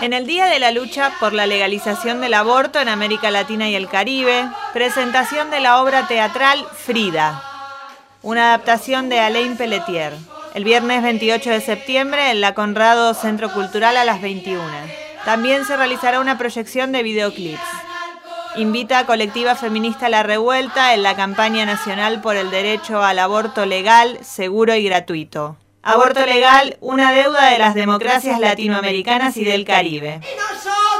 En el Día de la Lucha por la Legalización del Aborto en América Latina y el Caribe, presentación de la obra teatral Frida, una adaptación de Alain Pelletier, el viernes 28 de septiembre en la Conrado Centro Cultural a las 21. También se realizará una proyección de videoclips. Invita a Colectiva Feminista La Revuelta en la campaña nacional por el derecho al aborto legal, seguro y gratuito. Aborto legal, una deuda de las democracias latinoamericanas y del Caribe.